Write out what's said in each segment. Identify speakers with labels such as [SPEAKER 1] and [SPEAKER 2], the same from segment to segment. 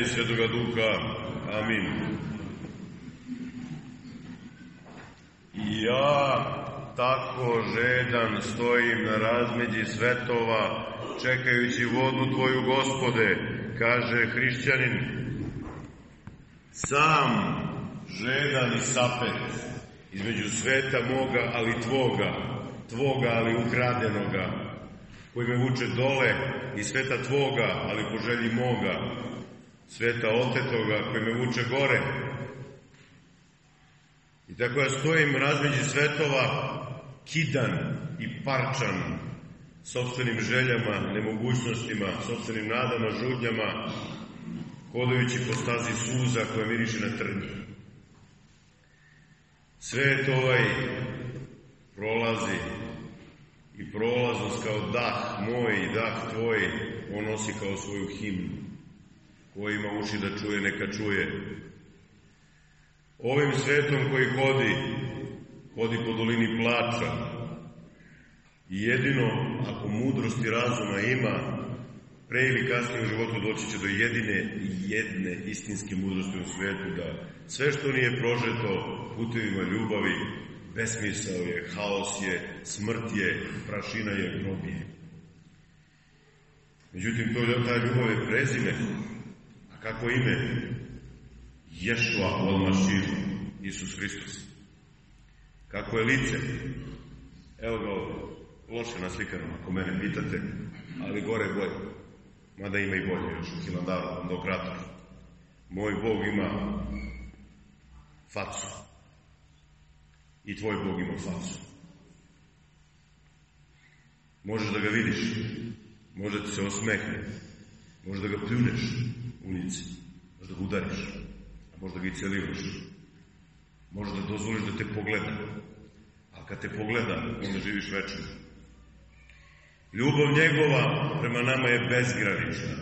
[SPEAKER 1] Svetoga Duha. Amin. Ja tako žedan stojim na razmeđi svetova, čekajući vodu Tvoju, Gospode, kaže hrišćanin. Sam žedan i sapet između sveta moga, ali Tvoga, ali ukradenoga, koji me vuče dole, i sveta Tvoga, ali po želji moga, sveta otetoga, koji me vuče gore. I tako ja stojim razmeđi svetova, kidan i parčan, sopstvenim željama, nemogućnostima, sopstvenim nadama, žudnjama, hodajući po stazi suza koja miriše na trnje. Svet ovaj prolazi i prolaznost kao dah moj i dah tvoj on nosi kao svoju himnu. Ko ima uši da čuje, neka čuje. Ovim svetom koji hodi po dolini plača, i jedino ako mudrost i razuma ima, pre ili kasnije u životu doći će do jedne istinske mudrosti u svetu, da sve što nije prožeto putevima ljubavi, besmisao je, haos je, smrt je, prašina je, grob je. Međutim, ta ljubav je prezime. A kako ime? Ješua al-Mašir, Isus Hristos. Kako je lice? Evo ga loše naslikano, ako mene pitate, ali gore je bolje. Mada ima i bolje još u Hilandaru, Pantokratoru. Moj Bog ima facu. I tvoj Bog ima facu. Možeš da ga vidiš, možda ti se osmehne, možda da ga pljuneš u lice, možda ga udariš, a možda ga i celiraš, možda da dozvoliš da te pogleda, a kad te pogleda, onda živiš večno. Ljubav njegova prema nama je bezgranična.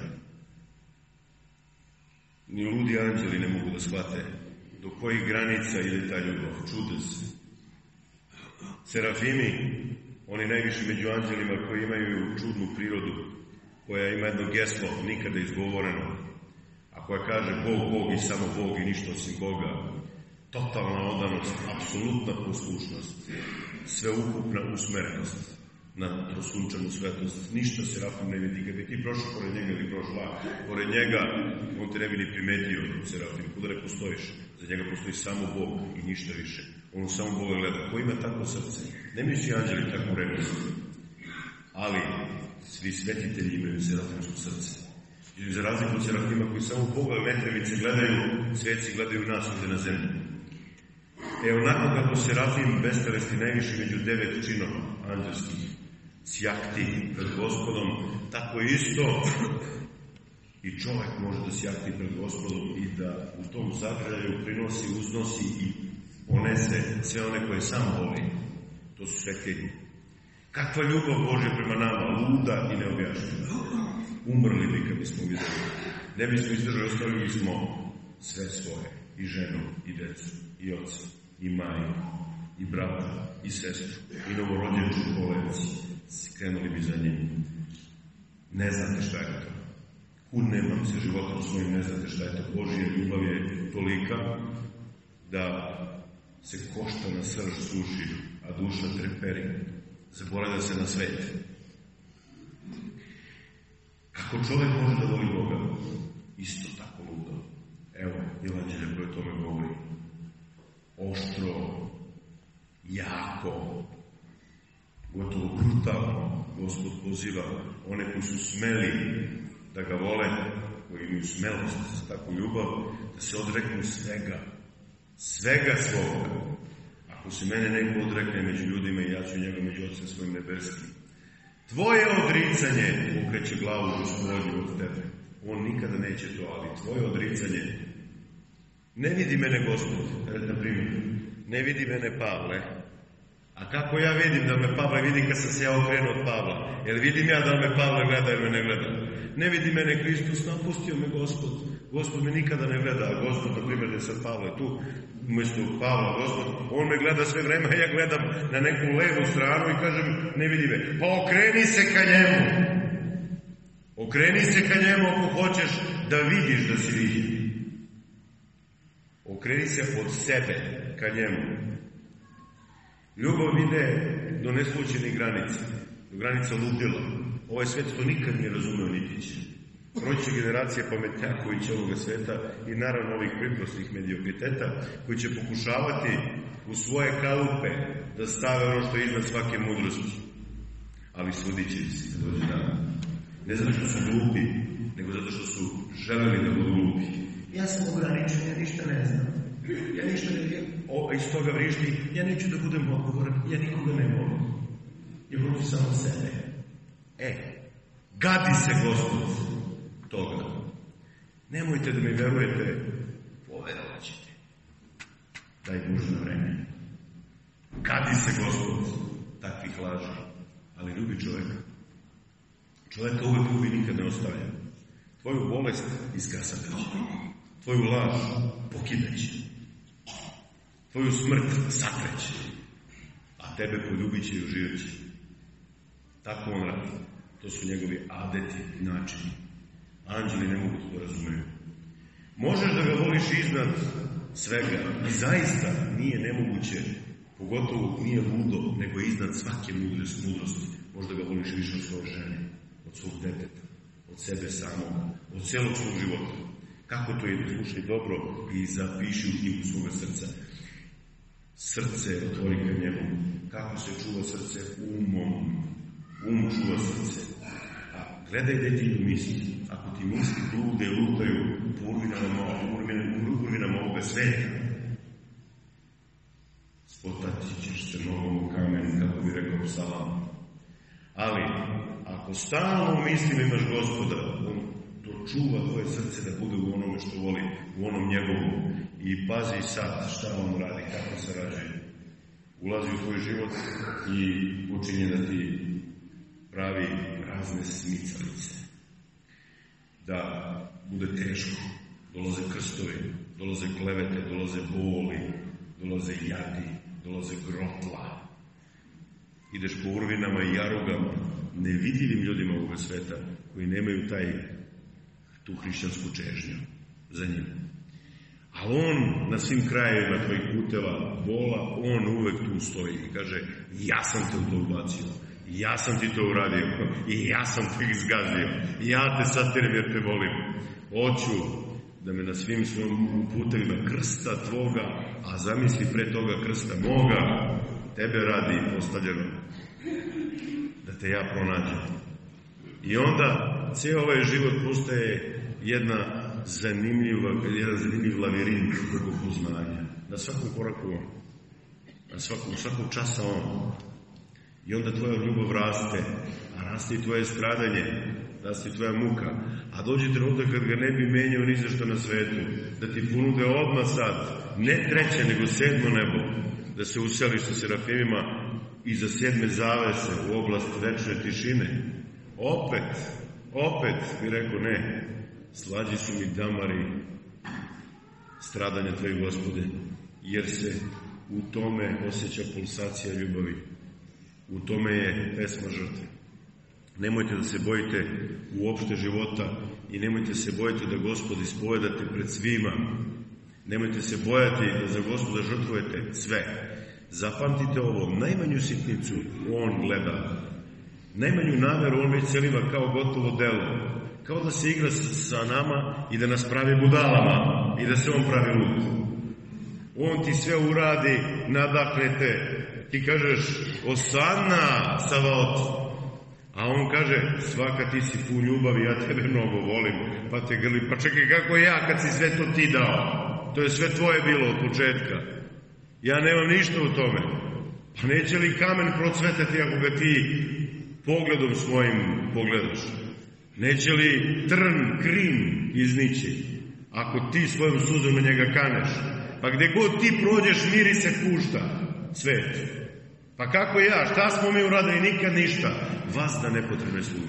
[SPEAKER 1] Ni ludi anđeli ne mogu da shvate do kojih granica ide ta ljubav. Čude se. Serafimi, oni najviši među anđelima koji imaju čudnu prirodu, koja ima jedno geslo nikada izgovoreno, a koja kaže Bog, Bog i samo Bog i ništa osim Boga. Totalna odanost, apsolutna poslušnost, sveukupna usmerenost na trosunčanu svetlost. Ništa Serafim ne vidi. Kad bi ti prošao pored njega ili prošla pored njega, on te ne bi ni primetio, Serafim, kuda ne postojiš. Za njega postoji samo Bog i ništa više. On samo Boga gleda. Ko ima takvo srce? Ne misli anđeli takvu rednost. Ali svi svetitelji imaju serafimsko srce. I za razliku od Serafima koji samo Boga metrevice gledaju, sveci gledaju nas ovdje na zemlji. Onako kako Serafim bestelesti najviši među 9 činova anđelskih sjahti pred Gospodom, tako isto i čovjek može da sjahti pred Gospodom i da u tom zagrljaju prinosi, uznosi i ponese sve one koje sam voli. To su svetljenje. Kakva ljubav Božja prema nama, luda i neobjašnjena. Umrli bi kad bismo vidjeli. Ne bismo izdržali, ostavili smo sve svoje, i ženu, i decu, i oca, i majku, i brata, i sestru, i novorođenču kolevci. Krenuli bi za njim. Ne znate šta je to. Kud nemam se životom svojim, ne znate šta je to. Božja ljubav je tolika da se košta na srž suši, a duša treperi. Zaboravlja se na svet. Kako čovjek može da voli Boga? Isto tako ludo. Evo, Evanđelje koje tome govori. Oštro, jako, gotovo brutalno Gospod poziva one koji su smeli da ga vole, koji imaju smelost za takvu ljubav, da se odreknu svega svoga. Ako se mene neko odrekne među ljudima, i ja ću njega među Otcem svojim nebeskim. Tvoje odricanje okreće glavu Gospodnju od tebe. On nikada neće to, ali tvoje odricanje. Ne vidi mene Gospod, na primjer, ne vidi mene Pavle. A kako ja vidim da me Pavle vidi kad sam se ja okrenuo od Pavla? Jer vidim ja da me Pavle gleda ili me ne gleda? Ne vidi mene Hristos, napustio me Gospod. Gospod me nikada ne gleda, a Gospod, na primjer, da sam Pavle tu, umjesto Pavla, Gospod, on me gleda sve vreme, a ja gledam na neku levu stranu i kažem, ne vidi me. Pa okreni se ka njemu. Okreni se ka njemu ako hoćeš da vidiš da si vidljiv. Okreni se od sebe ka njemu. Ljubav ide do neslučenih granica, do granica ludila. Ovaj svet to nikad nije razumeo niti će. Proći generacije pametnjakovića ovoga sveta i naravno ovih priprosnih mediokriteta koji će pokušavati u svoje kalupe da stave ono što je iznad svake mudrosti. Ali sudit će se kad dođe dan. Ne zato što su glupi, nego zato što su želeli da budu glupi.
[SPEAKER 2] Ja sam ograničen, ja ništa ne znam. Ja ništa ne znam.
[SPEAKER 1] Iz toga vrišti, ja neću da budem odgovoran, ja nikoga ne volim.
[SPEAKER 2] Ja volim samo sebe.
[SPEAKER 1] Gadi se Gospod toga. Nemojte da mi verujete, poverovat ćete. Daj Bože na vreme. Gadi se Gospod takvih laži, ali ljubi čoveka. Čoveka uvek ljubi, nikad ne ostavlja. Tvoju bolest izgasaće. Tvoju laž pokidaće. Tvoju smrt satreće. A tebe poljubit će i uživat će. Tako on radi. To su njegovi adeti, načini. Anđeli ne mogu to razumeju. Možeš da ga voliš iznad svega. I zaista nije nemoguće, pogotovo nije ludo, nego iznad svake mudrosti. Možda ga voliš više od svoje žene, od svog deteta, od sebe samoga, od celog svog života. Kako to ide? Slušaj dobro i zapiši u knjigu svoga srca. Srce otvori ka njemu. Kako se čuva srce? Umom. Um čuva srce. A gledaj gde ti idu misli. Ako ti misli blude, lutaju po urvinama ovoga sveta, spotati ćeš se nogom u kamen, kako bi rekao Psalam. Ali, ako stalno u mislima imaš Gospoda, on to čuva tvoje srce da bude u onome što voli, u onom njegovom. I pazi sad šta on radi, kako se rađe. Ulazi u tvoj život i počinje da ti pravi razne smicalice. Da bude teško, dolaze krstovi, dolaze klevete, dolaze boli, dolaze jadi, dolaze grotla. Ideš po urvinama i jarugama, nevidljivim ljudima ovoga sveta, koji nemaju tu hrišćansku čežnju za njim. A on na svim krajevima tvojih puteva bola, on uvek tu stoji i kaže, ja sam te u to ubacio, ja sam ti to uradio i ja sam te izgazio, ja te satirem jer te volim. Hoću da me na svim svojim putevima krsta tvoga, a zamisli pre toga krsta moga, tebe radi postavljeno, da te ja pronađem. I onda cijel ovaj život postaje jedan zanimljiv lavirint bogopoznanja. Na svakom koraku on. Svakog časa on. I onda tvoja ljubav raste, a raste i tvoje stradanje, raste i tvoja muka. A dođe trenutak kad ga ne bi menjao ni za što na svetu, da ti ponude odmah sad, ne 3. nego 7. nebo, da se useliš sa serafimima i za 7. zavese u oblast večne tišine. Opet mi rekao ne, slađi su mi damari stradanja tvoje Gospode, jer se u tome osjeća pulsacija ljubavi. U tome je pesma žrtve. Nemojte da se bojite uopšte života i nemojte se bojiti da Gospod ispovedate pred svima. Nemojte se bojati da za Gospoda žrtvujete sve. Zapamtite ovo, najmanju sitnicu on gleda. Najmanju nameru on već celiva kao gotovo delo. Kao da se igra sa nama i da nas pravi budalama i da se on pravi lud. On ti sve uradi, nadahne te. Ti kažeš, Osana, Savaot. A on kaže, svaka ti si pun ljubavi, ja tebe mnogo volim, pa te grli. Pa čekaj, kako ja kad si sve to ti dao? To je sve tvoje bilo od početka. Ja nemam ništa u tome. Pa neće li kamen procvetati ako ga ti pogledom svojim pogledaš? Neće li trn, krin iznići ako ti svojom suzom na njega kaneš? Pa gde god ti prođeš, miri se pušta svet. Pa kako ja? Šta smo mi uradili? Nikad ništa. Vas da nepotrebne sluge.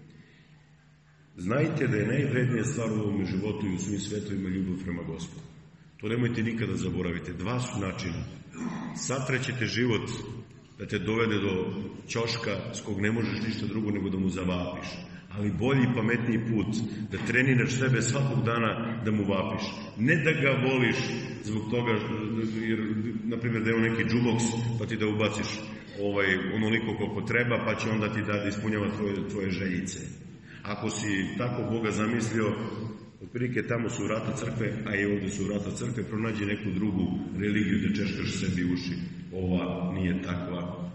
[SPEAKER 1] Znajte da je najvrednija stvar u ovom životu i u svim svetovima ljubav prema Gospodu. To nemojte nikada zaboravite. 2 su načina. Satrećete život da te dovede do ćoška s kog ne možeš ništa drugo nego da mu zavapiš. ali bolji i pametniji put, da treniraš sebe svakog dana da mu vapiš. Ne da ga voliš zbog toga, jer, na primjer, da je on neki džuboks, pa ti da ubaciš onoliko koliko treba, pa će onda ti da ispunjava tvoje željice. Ako si tako Boga zamislio, otprilike tamo su vrata crkve, a i ovdje su vrata crkve, pronađi neku drugu religiju da češkaš sebi uši. Ova nije takva.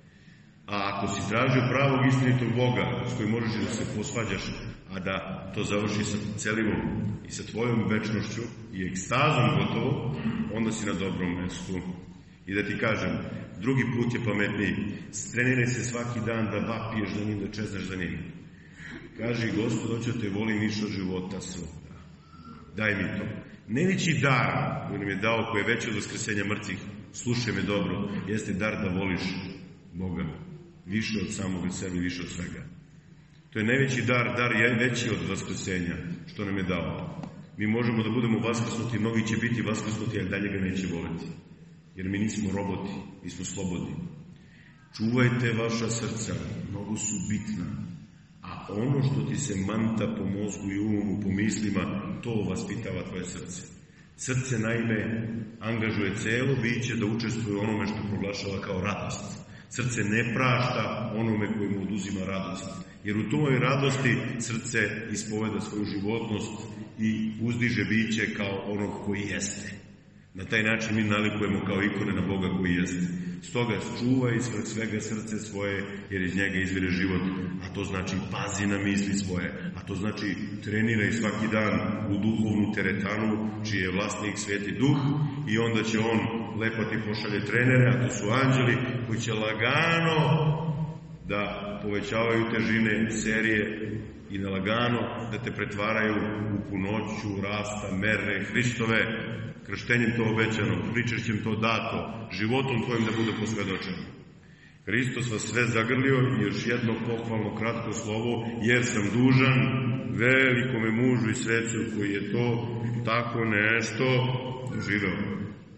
[SPEAKER 1] A ako si tražio pravog istinitog Boga s kojim možeš da se posvađaš, a da to završi sa celivom i sa tvojom večnošću i ekstazom gotovo, onda si na dobrom mestu. I da ti kažem, drugi put je pametniji. Treniraj se svaki dan da vapiješ za njim, da čeznaš za njim. Kaži, Gospod, hoću da te volim više od života svoga. Daj mi to. Najveći dar koji nam je dao, koji je veći od vaskrsenja mrtvih, slušaj me dobro, jeste dar da voliš Boga. Više od samog sebe, više od svega. To je najveći dar je veći od vaskrsenja, što nam je dao. Mi možemo da budemo vaskrsnuti, mnogi će biti vaskrsnuti, ali dalje ga neće voleti. Jer mi nismo roboti, mi smo slobodni. Čuvajte vaša srca, mnogo su bitna. A ono što ti se manta po mozgu i umu, po mislima, to vaspitava tvoje srce. Srce, naime, angažuje celo biće da učestvuje onome što proglašava kao radost. Srce ne prašta onome koji mu oduzima radost. Jer u toj radosti srce ispoveda svoju životnost i uzdiže biće kao onog koji jeste. Na taj način mi nalikujemo kao ikone na Boga koji jeste. Stoga čuvaj ispred svega srce svoje, jer iz njega izvire život. A to znači pazi na misli svoje. A to znači treniraj svaki dan u duhovnu teretanu, čiji je vlasnik Sveti Duh, i onda će on lepo ti pošalje trenere, a to su anđeli koji će lagano da povećavaju težine serije i na lagano da te pretvaraju u punoću rasta mere Hristove, krštenjem to obećano, pričešćem to dato, životom tvojim da bude posvedočeno. Hristos vas sve zagrlio i još jedno pohvalno kratko slovo, jer sam dužan velikome mužu i svecu koji je to tako nešto živeo.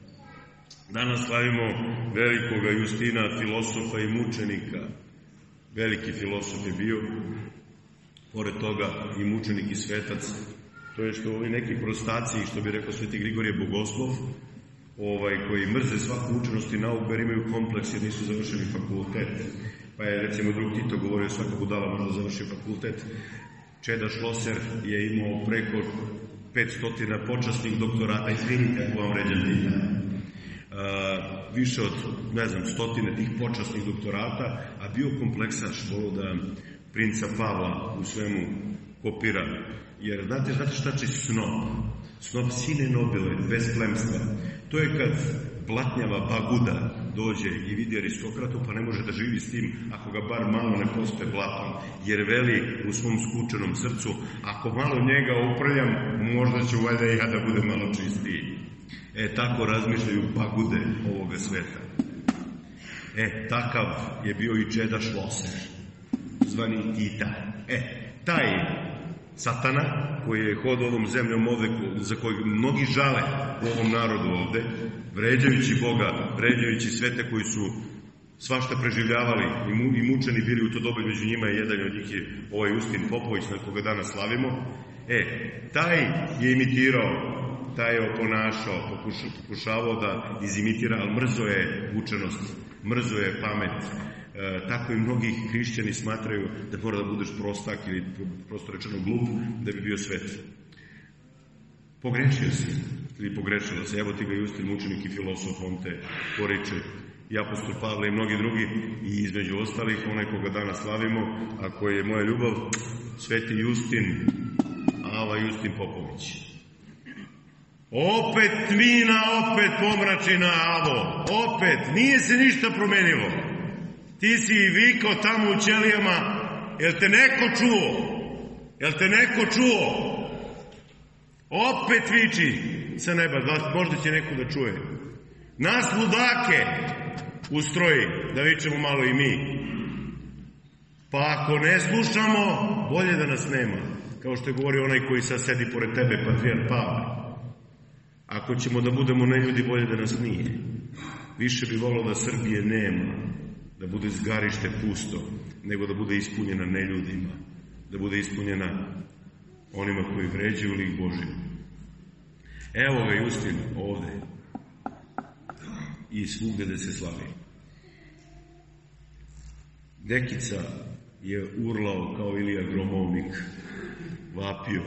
[SPEAKER 1] Danas slavimo velikoga Justina, filosofa i mučenika. Veliki filosof je bio, pored toga i mučenik i svetac. To je što ovi neki prostaci, što bi rekao Sveti Grigorije Bogoslov, koji mrze svaku učenost i nauku, jer imaju kompleks jer nisu završili fakultet. Pa je, recimo, drug Tito govorio, svaka budala možda završi fakultet. Čeda Šloser je imao preko 500 počasnih doktorata, izvinite ako vam ređam Tita. Više od, stotine tih počasnih doktorata, a bio kompleksaš, volio da princa Pavla u svemu kopira. Jer znate šta znači snob? Snob sine nobile, bez plemstva. To je kad blatnjava baguda dođe i vidi aristokratu, pa ne može da živi s tim ako ga bar malo ne pospe blatom. Jer veli u svom skučenom srcu, ako malo njega uprljam, možda ću valjda i ja da bude malo čistiji. Tako razmišljaju bagude ovoga sveta. Takav je bio i Čeda Šloser, zvani Tita. Taj Satana, koji je hodao ovom zemljom ovde, za kojeg mnogi žale u ovom narodu ovde, vređajući Boga, vređajući svete koji su svašta preživljavali i mučeni bili u to doba, među njima je jedan od njih je ovaj Justin Popović, na koga danas slavimo. Taj je imitirao, taj je oponašao, pokušavao da izimitira, ali mrzo je učenost, mrzo je pamet. Tako i mnogi hrišćani smatraju da mora da budeš prostak ili prosto rečeno glup da bi bio svet. Pogrešio si ili pogrešila se. Evo ti ga Justin, mučenik i filosof, on te poriče. I apostol Pavle i mnogi drugi, i između ostalih onaj koga danas slavimo, a koji je moja ljubav, Sveti Justin, Ava Justin Popović. Opet tmina, opet pomračina, Avo, opet, nije se ništa promenilo. Ti si vikao tamo u ćelijama, jel te neko čuo? Jel te neko čuo? Opet viči sa neba, možda će neko da čuje. Nas ludake ustroji, da vičemo malo i mi. Pa ako ne slušamo, bolje da nas nema. Kao što je govorio onaj koji sad sedi pored tebe, patrijarh Pavle. Ako ćemo da budemo neljudi, bolje da nas nije. Više bi volio da Srbije nema, da bude zgarište pusto, nego da bude ispunjena neljudima. da bude ispunjena onima koji vređaju lik Božji. Evo ga Justin ovde i svugde da se slavi. Dekica je urlao kao Ilija Gromovnik, vapio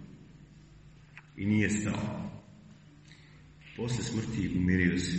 [SPEAKER 1] i nije stao. Posle smrti umirio se,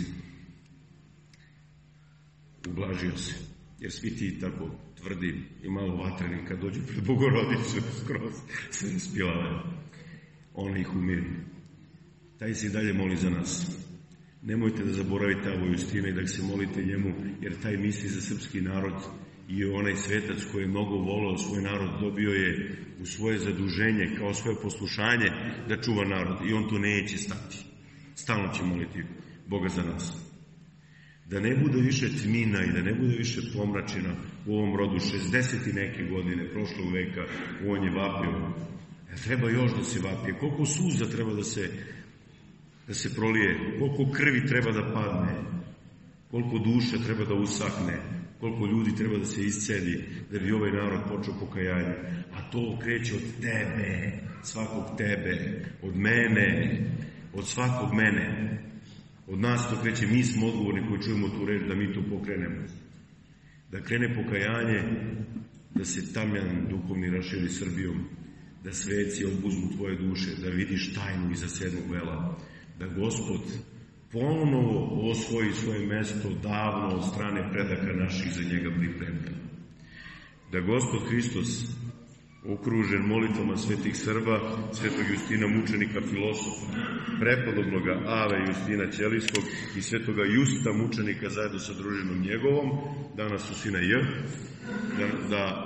[SPEAKER 1] ublažio se, jer svi ti tako tvrdi i malo vatreni kad dođu pred Bogorodicu skroz sve raspilave. Ona ih umiri. Taj se i dalje moli za nas. Nemojte da zaboravite Avo Justina i da se molite njemu, jer taj misli za srpski narod i onaj svetac koji je mnogo voleo svoj narod, dobio je u svoje zaduženje, kao svoje poslušanje, da čuva narod. I on to neće stati. Stalno će moliti Boga za nas. Da ne bude više tmina i da ne bude više pomračina u ovom rodu. 60 i neke godine prošlog veka on je vapio. Treba još da se vapije. Koliko suza treba da se prolije, koliko krvi treba da padne, koliko duša treba da usahne, koliko ljudi treba da se iscedi da bi ovaj narod počeo pokajanje. A to kreće od tebe, svakog tebe, od mene, od svakog mene. Od nas to kreće, mi smo odgovorni koji čujemo tu reč, da mi to pokrenemo. Da krene pokajanje, da se tamjan duhovni raširi Srbijom, da sveci obuzmu tvoje duše, da vidiš tajnu iza sedmog vela, da Gospod ponovo osvoji svoje mesto davno od strane predaka naših za njega pripremljeno. Da Gospod Hristos, okružen molitvama svetih Srba, svetog Justina mučenika filosofa, prepodobnoga Ave Justina Ćelijskog i svetoga Justa mučenika zajedno sa družinom njegovom, danas su sina J, da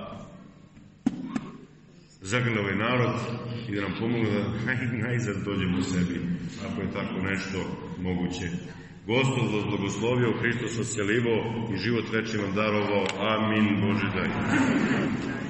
[SPEAKER 1] zagrne ovaj narod i da nam pomogu da najzad dođemo u sebi, ako je tako nešto moguće. Gospod vas blagoslovio, Hristos vas celivao i život večni vam darovao. Amin. Bože daj.